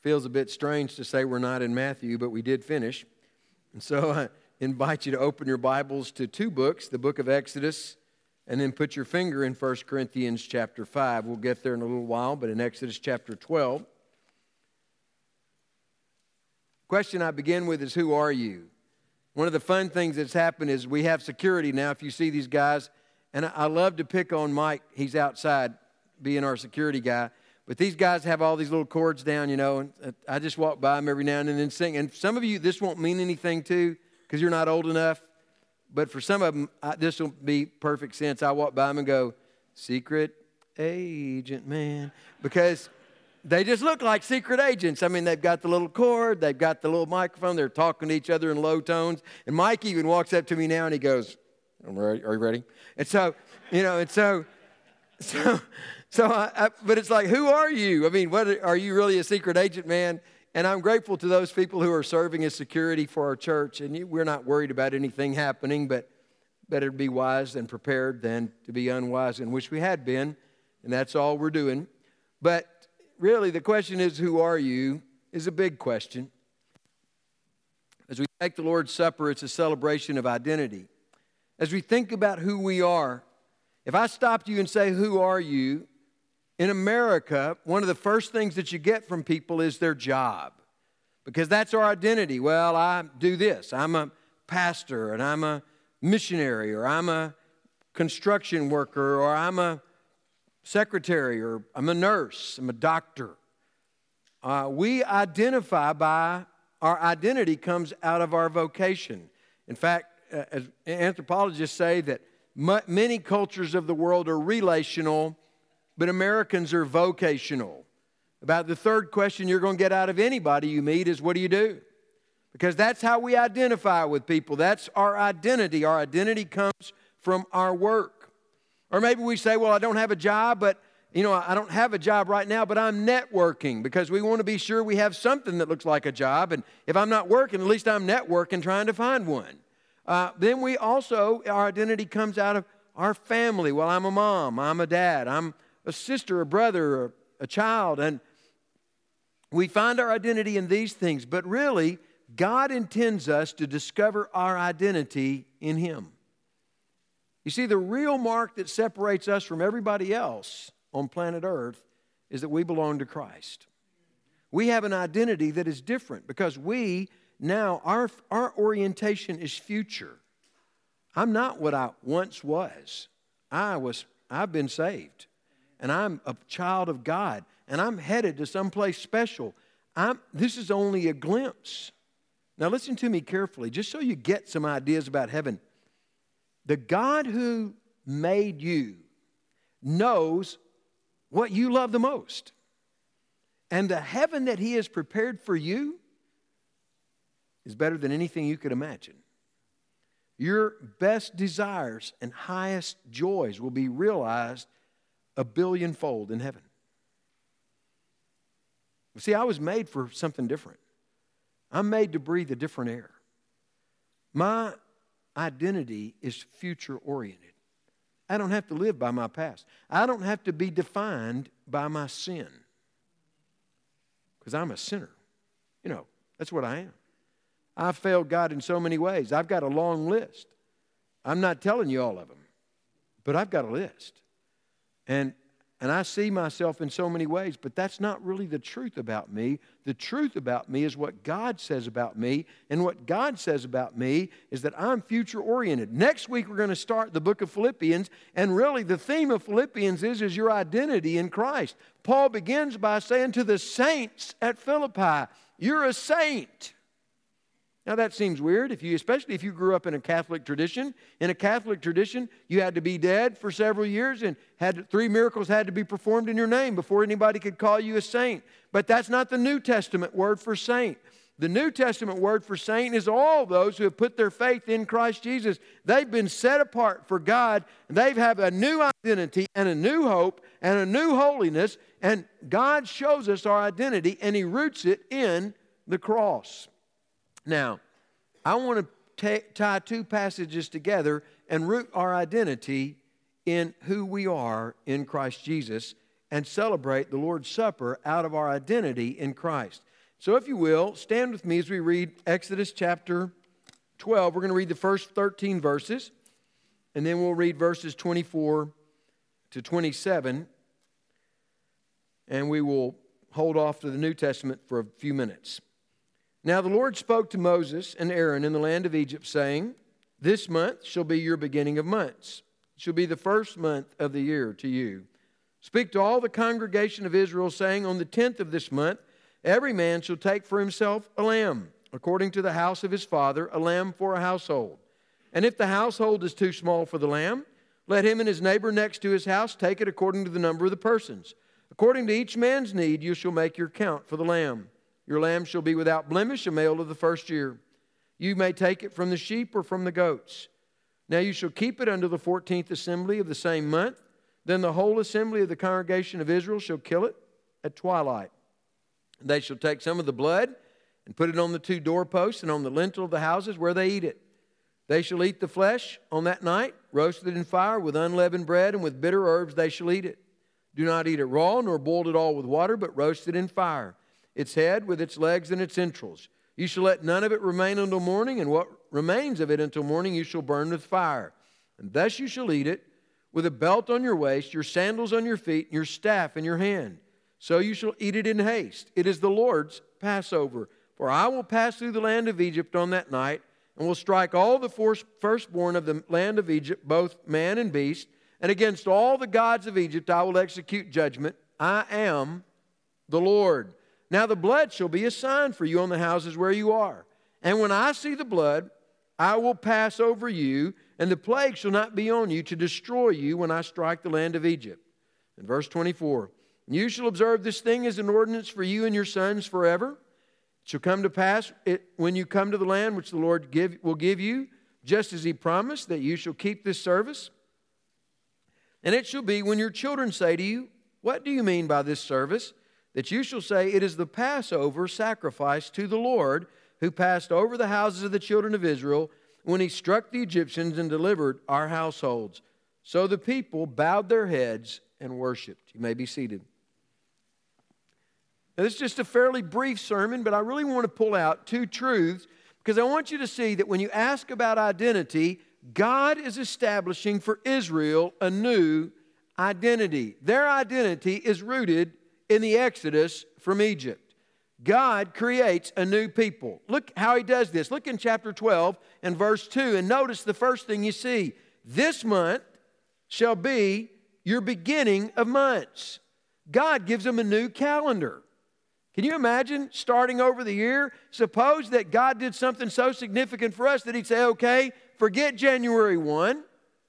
feels a bit strange to say we're not in Matthew, but we did finish. And so I invite you to open your Bibles to two books, the book of Exodus, and then put your finger in 1 Corinthians chapter 5. We'll get there in a little while, but in Exodus chapter 12. Question I begin with is, who are you? One of the fun things that's happened is we have security now. If you see these guys, and I love to pick on Mike. He's outside being our security guy. But these guys have all these little cords down, you know, and I just walk by them every now and then and sing. And some of you, this won't mean anything to because you're not old enough. But for some of them, this will be perfect sense. I walk by them and go, secret agent, man. Because they just look like secret agents. I mean, they've got the little cord. They've got the little microphone. They're talking to each other in low tones. And Mike even walks up to me now and he goes, "I'm ready. Are you ready?" And so, you know, but it's like, who are you? I mean, are you really a secret agent, man? And I'm grateful to those people who are serving as security for our church. And we're not worried about anything happening, but better to be wise and prepared than to be unwise and wish we had been. And that's all we're doing. But really, the question is, who are you, is a big question. As we take the Lord's Supper, it's a celebration of identity. As we think about who we are, if I stopped you and say, who are you? In America, one of the first things that you get from people is their job, because that's our identity. Well, I do this. I'm a pastor, and I'm a missionary, or I'm a construction worker, or I'm a secretary, or I'm a nurse, I'm a doctor. We identify by, our identity comes out of our vocation. In fact, as anthropologists say that many cultures of the world are relational, but Americans are vocational. About the third question you're going to get out of anybody you meet is, what do you do? Because that's how we identify with people. That's our identity. Our identity comes from our work. Or maybe we say, well, I don't have a job, but I don't have a job right now, but I'm networking, because we want to be sure we have something that looks like a job. And if I'm not working, at least I'm networking, trying to find one. Then our identity comes out of our family. Well, I'm a mom, I'm a dad, I'm a sister, a brother, a child. And we find our identity in these things. But really, God intends us to discover our identity in Him. You see, the real mark that separates us from everybody else on planet Earth is that we belong to Christ. We have an identity that is different because our orientation is future. I'm not what I once was. I've been saved, and I'm a child of God, and I'm headed to someplace special. This is only a glimpse. Now listen to me carefully, just so you get some ideas about heaven. The God who made you knows what you love the most. And the heaven that He has prepared for you is better than anything you could imagine. Your best desires and highest joys will be realized 1 billion-fold in heaven. See, I was made for something different. I'm made to breathe a different air. My identity is future-oriented. I don't have to live by my past. I don't have to be defined by my sin, because I'm a sinner. That's what I am. I've failed God in so many ways. I've got a long list. I'm not telling you all of them, but I've got a list. And I see myself in so many ways, but that's not really the truth about me. The truth about me is what God says about me, and what God says about me is that I'm future-oriented. Next week, we're going to start the book of Philippians, and really the theme of Philippians is your identity in Christ. Paul begins by saying to the saints at Philippi, you're a saint. Now that seems weird, especially if you grew up in a Catholic tradition. In a Catholic tradition, you had to be dead for several years, and 3 miracles had to be performed in your name before anybody could call you a saint. But that's not the New Testament word for saint. The New Testament word for saint is all those who have put their faith in Christ Jesus. They've been set apart for God. They have a new identity and a new hope and a new holiness. And God shows us our identity, and He roots it in the cross. Now, I want to tie two passages together and root our identity in who we are in Christ Jesus and celebrate the Lord's Supper out of our identity in Christ. So if you will, stand with me as we read Exodus chapter 12. We're going to read the first 13 verses, and then we'll read verses 24 to 27, and we will hold off to the New Testament for a few minutes. Now the Lord spoke to Moses and Aaron in the land of Egypt, saying, "This month shall be your beginning of months. It shall be the first month of the year to you. Speak to all the congregation of Israel, saying, on the 10th of this month, every man shall take for himself a lamb, according to the house of his father, a lamb for a household. And if the household is too small for the lamb, let him and his neighbor next to his house take it according to the number of the persons. According to each man's need, you shall make your count for the lamb. Your lamb shall be without blemish, a male of the first year. You may take it from the sheep or from the goats. Now you shall keep it until the 14th assembly of the same month. Then the whole assembly of the congregation of Israel shall kill it at twilight. They shall take some of the blood and put it on the 2 doorposts and on the lintel of the houses where they eat it. They shall eat the flesh on that night, roasted in fire with unleavened bread, and with bitter herbs they shall eat it. Do not eat it raw, nor boiled at all with water, but roast it in fire, its head with its legs and its entrails. You shall let none of it remain until morning, and what remains of it until morning you shall burn with fire. And thus you shall eat it, with a belt on your waist, your sandals on your feet, and your staff in your hand. So you shall eat it in haste. It is the Lord's Passover. For I will pass through the land of Egypt on that night, and will strike all the firstborn of the land of Egypt, both man and beast, and against all the gods of Egypt I will execute judgment. I am the Lord. Now the blood shall be a sign for you on the houses where you are. And when I see the blood, I will pass over you, and the plague shall not be on you to destroy you when I strike the land of Egypt." In verse 24, "You shall observe this thing as an ordinance for you and your sons forever. It shall come to pass when you come to the land which the Lord will give you, just as He promised, that you shall keep this service. And it shall be when your children say to you, 'What do you mean by this service?' that you shall say, 'It is the Passover sacrifice to the Lord, who passed over the houses of the children of Israel when He struck the Egyptians and delivered our households.' So the people bowed their heads and worshiped." You may be seated. Now, this is just a fairly brief sermon, but I really want to pull out 2 truths, because I want you to see that when you ask about identity, God is establishing for Israel a new identity. Their identity is rooted in the Exodus from Egypt. God creates a new people. Look how He does this. Look in chapter 12 and verse 2, and notice the first thing you see. "This month shall be your beginning of months." God gives them a new calendar. Can you imagine starting over the year? Suppose that God did something so significant for us that He'd say, "Okay, forget January 1.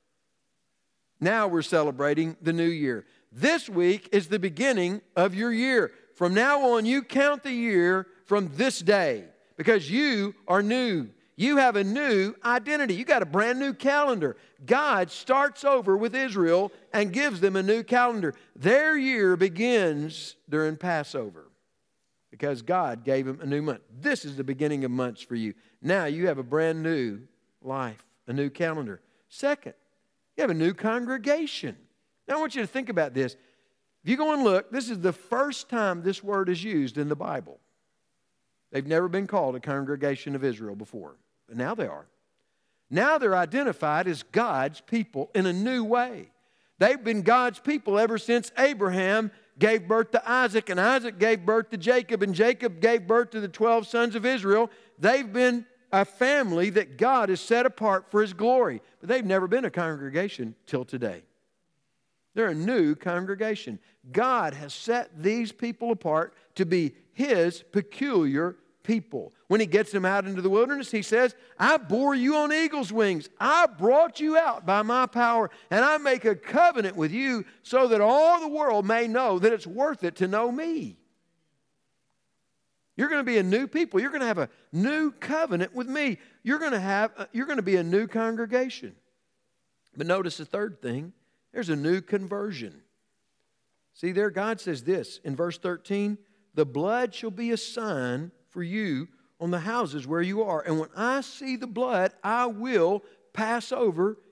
Now we're celebrating the new year. This week is the beginning of your year. From now on, you count the year from this day, because you are new. You have a new identity. You got a brand new calendar." God starts over with Israel and gives them a new calendar. Their year begins during Passover, because God gave them a new month. This is the beginning of months for you. Now you have a brand new life, a new calendar. Second, you have a new congregation. Now I want you to think about this. If you go and look, this is the first time this word is used in the Bible. They've never been called a congregation of Israel before, but now they are. Now they're identified as God's people in a new way. They've been God's people ever since Abraham gave birth to Isaac, and Isaac gave birth to Jacob, and Jacob gave birth to the 12 sons of Israel. They've been a family that God has set apart for His glory, but they've never been a congregation till today. They're a new congregation. God has set these people apart to be His peculiar people. When He gets them out into the wilderness, He says, "I bore you on eagle's wings. I brought you out by my power, and I make a covenant with you so that all the world may know that it's worth it to know me." You're going to be a new people. You're going to have a new covenant with me. You're going to be a new congregation. But notice the third thing. There's a new conversion. See there, God says this in verse 13, "The blood shall be a sign for you on the houses where you are. And when I see the blood, I will pass over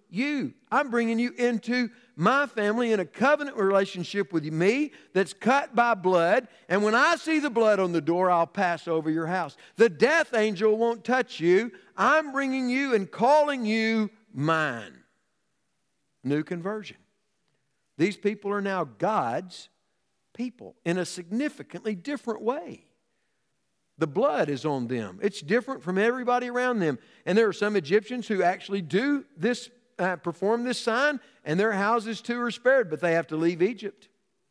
you. I'm bringing you into my family in a covenant relationship with me that's cut by blood. And when I see the blood on the door, I'll pass over your house. The death angel won't touch you. I'm bringing you and calling you mine. New conversion. These people are now God's people in a significantly different way. The blood is on them. It's different from everybody around them. And there are some Egyptians who actually do this, perform this sign, and their houses too are spared, but they have to leave Egypt.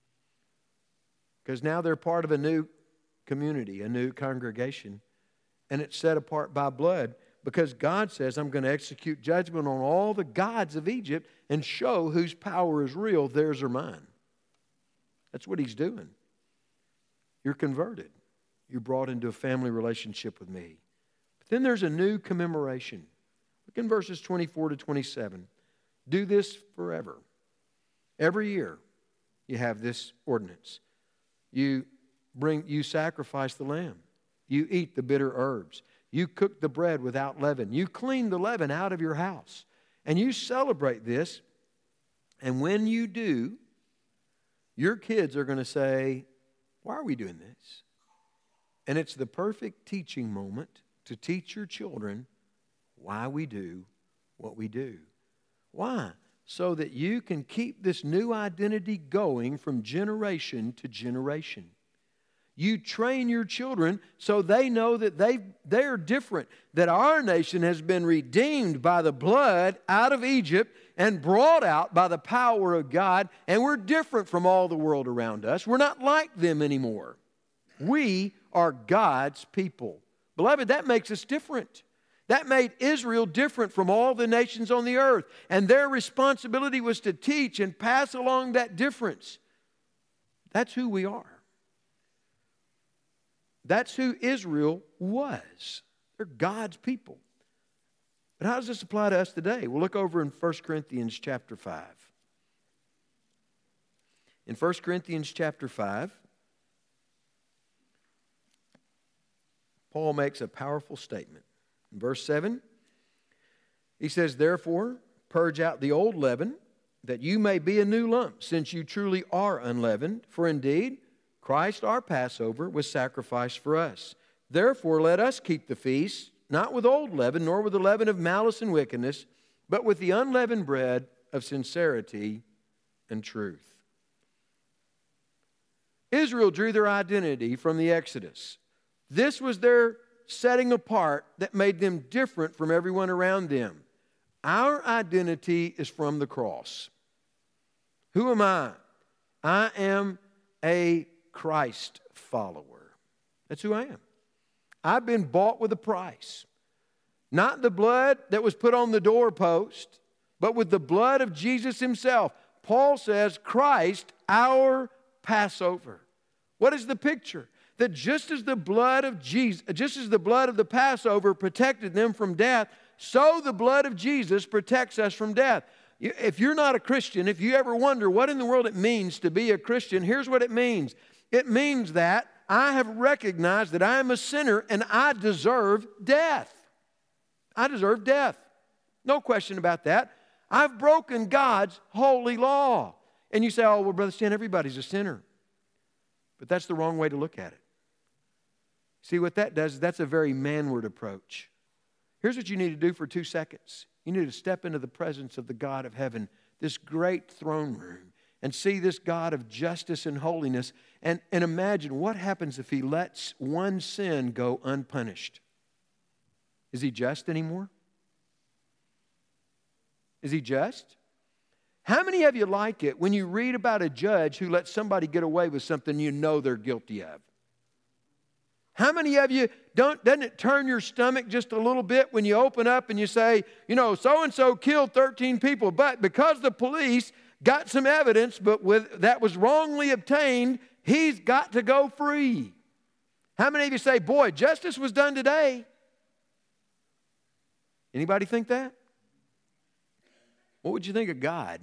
Because now they're part of a new community, a new congregation, and it's set apart by blood. Because God says, I'm going to execute judgment on all the gods of Egypt and show whose power is real, theirs or mine. That's what He's doing. You're converted. You're brought into a family relationship with me. But then there's a new commemoration. Look in verses 24 to 27. Do this forever. Every year you have this ordinance. You sacrifice the lamb. You eat the bitter herbs. You cook the bread without leaven. You clean the leaven out of your house. And you celebrate this. And when you do, your kids are going to say, why are we doing this? And it's the perfect teaching moment to teach your children why we do what we do. Why? So that you can keep this new identity going from generation to generation. You train your children so they know that they're different, that our nation has been redeemed by the blood out of Egypt and brought out by the power of God, and we're different from all the world around us. We're not like them anymore. We are God's people. Beloved, that makes us different. That made Israel different from all the nations on the earth. And their responsibility was to teach and pass along that difference. That's who we are. That's who Israel was. They're God's people. But how does this apply to us today? We'll look over in 1 Corinthians chapter 5. In 1 Corinthians chapter 5, Paul makes a powerful statement. In verse 7, he says, therefore, purge out the old leaven, that you may be a new lump, since you truly are unleavened. For indeed, Christ our Passover was sacrificed for us. Therefore, let us keep the feast, not with old leaven, nor with the leaven of malice and wickedness, but with the unleavened bread of sincerity and truth. Israel drew their identity from the Exodus. This was their setting apart that made them different from everyone around them. Our identity is from the cross. Who am I? I am a Christ follower. That's who I am. I've been bought with a price. Not the blood that was put on the doorpost, but with the blood of Jesus Himself. Paul says, Christ, our Passover. What is the picture? That just as the blood of Jesus, just as the blood of the Passover protected them from death, so the blood of Jesus protects us from death. If you're not a Christian, if you ever wonder what in the world it means to be a Christian, here's what it means. It means that I have recognized that I am a sinner and I deserve death. I deserve death. No question about that. I've broken God's holy law. And you say, oh, well, Brother Stan, everybody's a sinner. But that's the wrong way to look at it. See, what that does is that's a very manward approach. Here's what you need to do for 2 seconds. You need to step into the presence of the God of heaven, this great throne room, and see this God of justice and holiness, and imagine what happens if He lets one sin go unpunished. Is He just anymore? Is He just? How many of you like it when you read about a judge who lets somebody get away with something you know they're guilty of? How many of you, doesn't it turn your stomach just a little bit when you open up and you say, you know, so-and-so killed 13 people, but because the police got some evidence, but that was wrongly obtained, he's got to go free. How many of you say, boy, justice was done today? Anybody think that? What would you think of God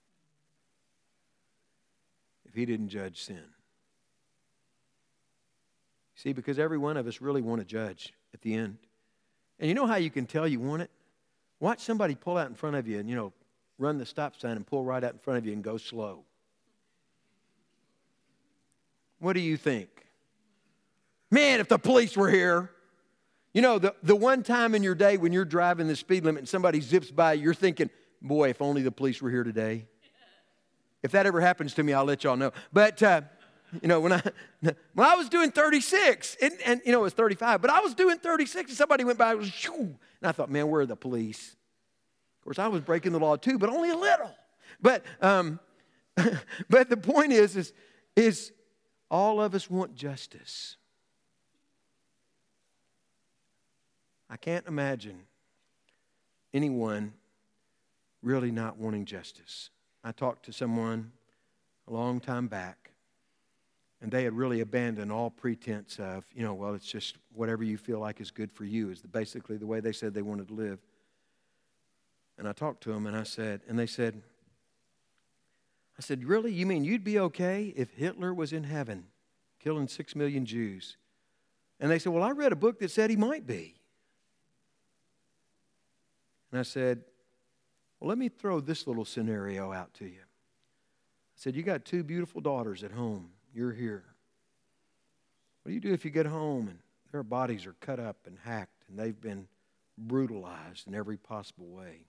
if He didn't judge sin? See, because every one of us really want to judge at the end. And you know how you can tell you want it? Watch somebody pull out in front of you and, run the stop sign and pull right out in front of you and go slow. What do you think? Man, if the police were here. You know, the one time in your day when you're driving the speed limit and somebody zips by, you're thinking, boy, if only the police were here today. If that ever happens to me, I'll let y'all know. But, you know, when I was doing 36, and you know, it was 35, but I was doing 36, and somebody went by, and I thought, man, where are the police? Of course, I was breaking the law too, but only a little. But but the point is all of us want justice. I can't imagine anyone really not wanting justice. I talked to someone a long time back, and they had really abandoned all pretense of, you know, well, it's just whatever you feel like is good for you is basically the way they said they wanted to live. And I talked to them, and I said, really, you mean you'd be okay if Hitler was in heaven, killing 6 million Jews? And they said, well, I read a book that said he might be. And I said, well, let me throw this little scenario out to you. I said, you got 2 beautiful daughters at home. You're here. What do you do if you get home and their bodies are cut up and hacked and they've been brutalized in every possible way?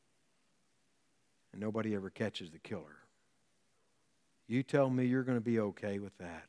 And nobody ever catches the killer. You tell me you're going to be okay with that.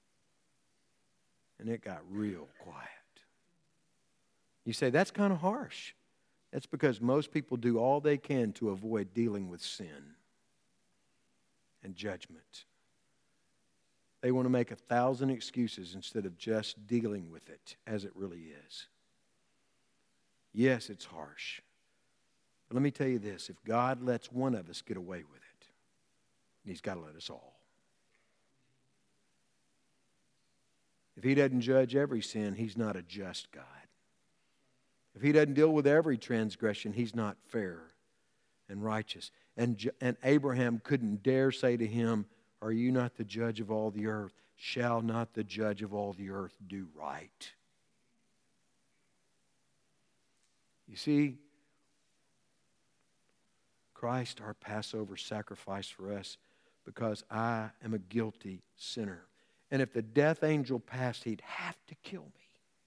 And it got real quiet. You say, that's kind of harsh. That's because most people do all they can to avoid dealing with sin and judgment. They want to make 1,000 excuses instead of just dealing with it as it really is. Yes, it's harsh. But let me tell you this. If God lets one of us get away with it, He's got to let us all. If He doesn't judge every sin, He's not a just God. If He doesn't deal with every transgression, He's not fair and righteous. And Abraham couldn't dare say to Him, are you not the judge of all the earth? Shall not the judge of all the earth do right? You see, Christ, our Passover sacrifice for us, because I am a guilty sinner. And if the death angel passed, he'd have to kill me.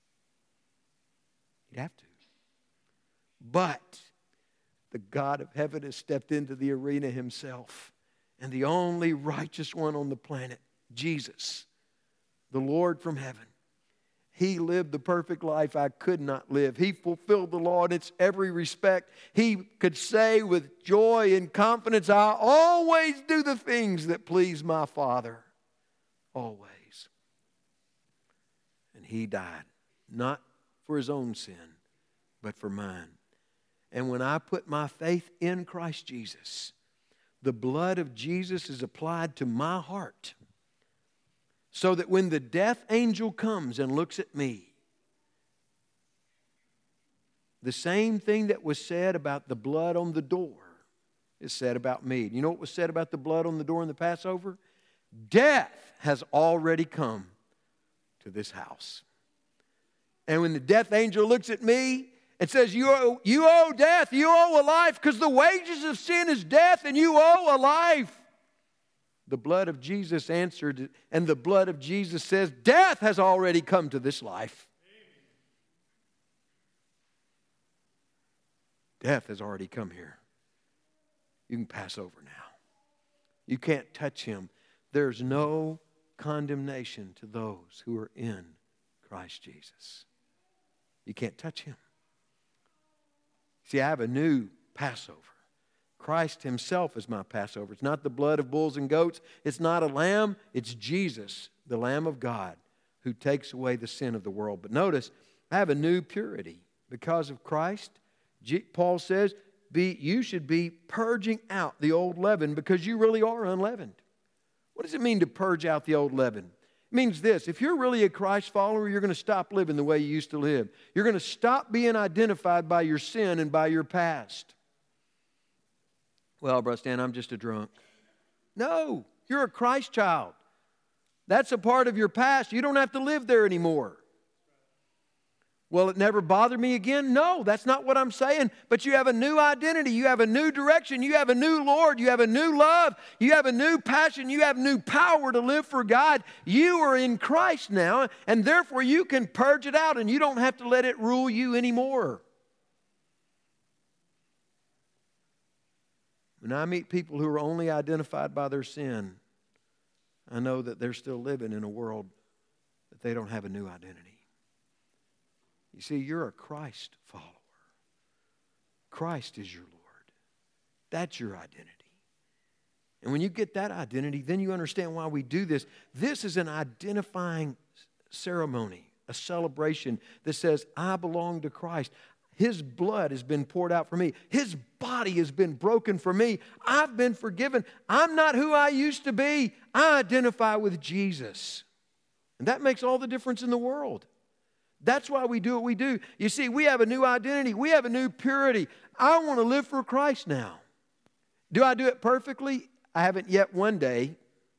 He'd have to. But the God of heaven has stepped into the arena Himself. And the only righteous one on the planet, Jesus, the Lord from heaven. He lived the perfect life I could not live. He fulfilled the law in its every respect. He could say with joy and confidence, I always do the things that please my Father. Always. And He died, not for His own sin, but for mine. And when I put my faith in Christ Jesus, the blood of Jesus is applied to my heart so that when the death angel comes and looks at me, the same thing that was said about the blood on the door is said about me. You know what was said about the blood on the door in the Passover? Death has already come to this house. And when the death angel looks at me, it says, you owe death, you owe a life, because the wages of sin is death, and you owe a life. The blood of Jesus answered, and the blood of Jesus says, death has already come to this life. Death has already come here. You can pass over now. You can't touch Him. There's no condemnation to those who are in Christ Jesus. You can't touch Him. See, I have a new Passover. Christ Himself is my Passover. It's not the blood of bulls and goats. It's not a lamb. It's Jesus, the Lamb of God, who takes away the sin of the world. But notice, I have a new purity. Because of Christ, Paul says, you should be purging out the old leaven because you really are unleavened. What does it mean to purge out the old leaven? It means this. If you're really a Christ follower, you're going to stop living the way you used to live. You're going to stop being identified by your sin and by your past. Well, Brother Stan, I'm just a drunk. No, you're a Christ child. That's a part of your past. You don't have to live there anymore. Will it never bother me again? No, that's not what I'm saying. But you have a new identity. You have a new direction. You have a new Lord. You have a new love. You have a new passion. You have new power to live for God. You are in Christ now, and therefore you can purge it out, and you don't have to let it rule you anymore. When I meet people who are only identified by their sin, I know that they're still living in a world that they don't have a new identity. You see, you're a Christ follower. Christ is your Lord. That's your identity. And when you get that identity, then you understand why we do this. This is an identifying ceremony, a celebration that says, I belong to Christ. His blood has been poured out for me. His body has been broken for me. I've been forgiven. I'm not who I used to be. I identify with Jesus. And that makes all the difference in the world. That's why we do what we do. You see, we have a new identity. We have a new purity. I want to live for Christ now. Do I do it perfectly? I haven't yet one day.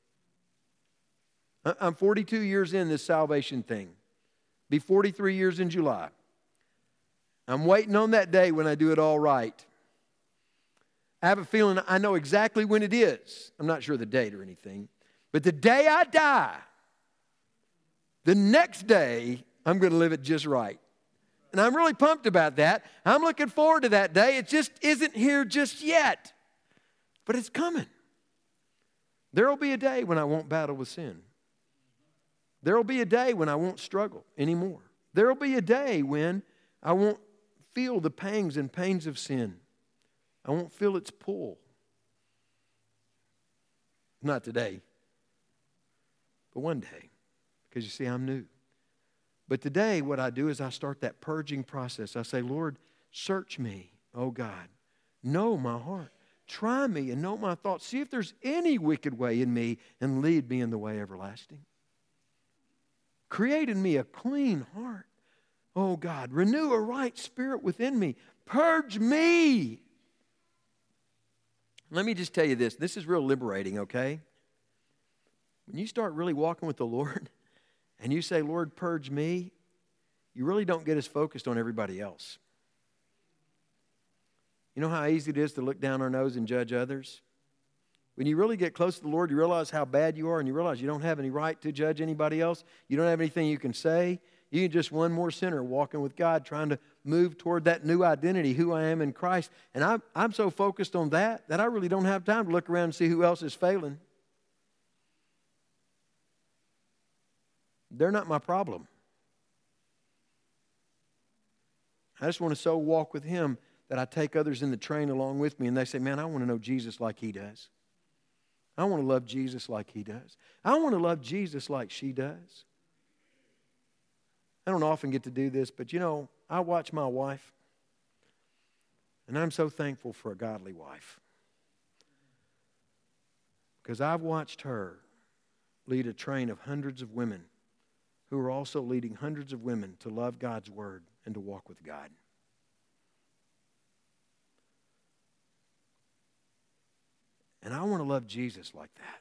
I'm 42 years in this salvation thing. Be 43 years in July. I'm waiting on that day when I do it all right. I have a feeling I know exactly when it is. I'm not sure the date or anything. But the day I die, the next day, I'm going to live it just right. And I'm really pumped about that. I'm looking forward to that day. It just isn't here just yet. But it's coming. There will be a day when I won't battle with sin. There will be a day when I won't struggle anymore. There will be a day when I won't feel the pangs and pains of sin. I won't feel its pull. Not today, but one day. Because you see, I'm new. But today, what I do is I start that purging process. I say, Lord, search me, oh God. Know my heart. Try me and know my thoughts. See if there's any wicked way in me and lead me in the way everlasting. Create in me a clean heart. Oh God, renew a right spirit within me. Purge me. Let me just tell you this. This is real liberating, okay? When you start really walking with the Lord, and you say, Lord, purge me, you really don't get as focused on everybody else. You know how easy it is to look down our nose and judge others? When you really get close to the Lord, you realize how bad you are, and you realize you don't have any right to judge anybody else. You don't have anything you can say. You're just one more sinner walking with God, trying to move toward that new identity, who I am in Christ. And I'm so focused on that I really don't have time to look around and see who else is failing. They're not my problem. I just want to so walk with Him that I take others in the train along with me, and they say, man, I want to know Jesus like He does. I want to love Jesus like He does. I want to love Jesus like she does. I don't often get to do this, but you know, I watch my wife, and I'm so thankful for a godly wife. Because I've watched her lead a train of hundreds of women who are also leading hundreds of women to love God's Word and to walk with God. And I want to love Jesus like that.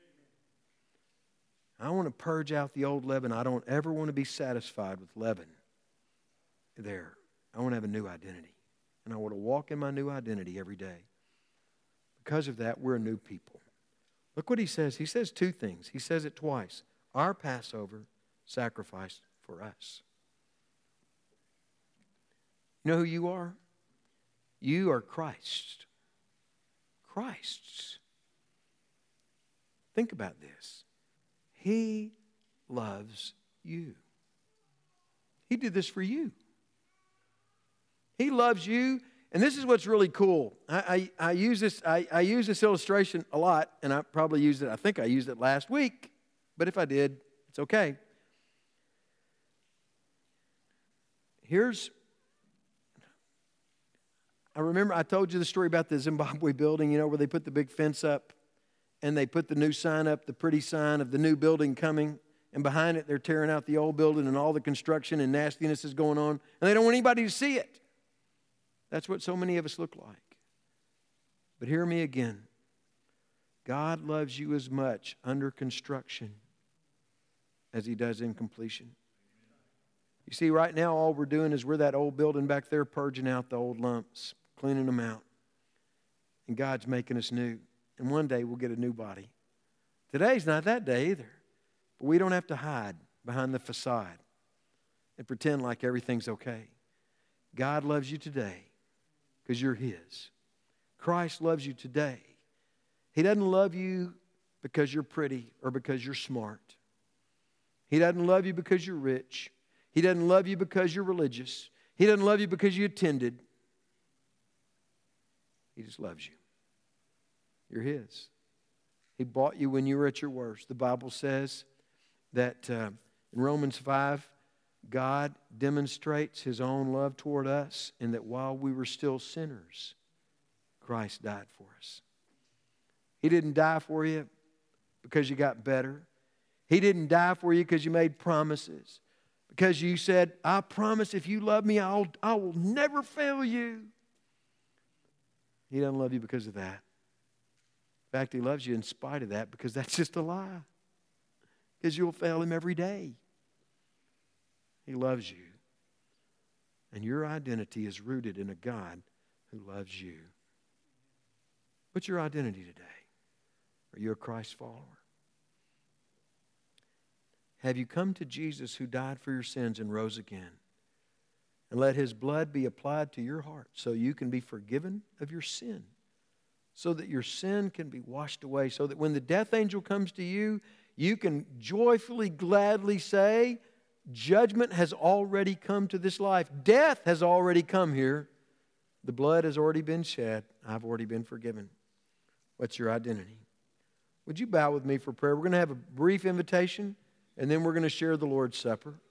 I want to purge out the old leaven. I don't ever want to be satisfied with leaven there. I want to have a new identity. And I want to walk in my new identity every day. Because of that, we're a new people. Look what he says. He says two things. He says it twice. Our Passover sacrificed for us. You know who you are? You are Christ. Christ's. Think about this. He loves you. He did this for you. He loves you. And this is what's really cool. I use this illustration a lot, and I think I used it last week. But if I did, it's okay. I remember I told you the story about the Zimbabwe building, where they put the big fence up and they put the new sign up, the pretty sign of the new building coming, and behind it they're tearing out the old building and all the construction and nastiness is going on, and they don't want anybody to see it. That's what so many of us look like. But hear me again. God loves you as much under construction as He does in completion. You see, right now all we're doing is we're that old building back there purging out the old lumps, cleaning them out. And God's making us new. And one day we'll get a new body. Today's not that day either. But we don't have to hide behind the facade and pretend like everything's okay. God loves you today because you're His. Christ loves you today. He doesn't love you because you're pretty or because you're smart. He doesn't love you because you're rich. He doesn't love you because you're religious. He doesn't love you because you attended. He just loves you. You're His. He bought you when you were at your worst. The Bible says that in Romans 5, God demonstrates His own love toward us in that while we were still sinners, Christ died for us. He didn't die for you because you got better. He didn't die for you because you made promises. Because you said, I promise if you love me, I will never fail you. He doesn't love you because of that. In fact, He loves you in spite of that because that's just a lie. Because you'll fail Him every day. He loves you. And your identity is rooted in a God who loves you. What's your identity today? Are you a Christ follower? Have you come to Jesus who died for your sins and rose again? And let His blood be applied to your heart so you can be forgiven of your sin. So that your sin can be washed away. So that when the death angel comes to you, you can joyfully, gladly say, judgment has already come to this life. Death has already come here. The blood has already been shed. I've already been forgiven. What's your identity? Would you bow with me for prayer? We're going to have a brief invitation, and then we're going to share the Lord's Supper.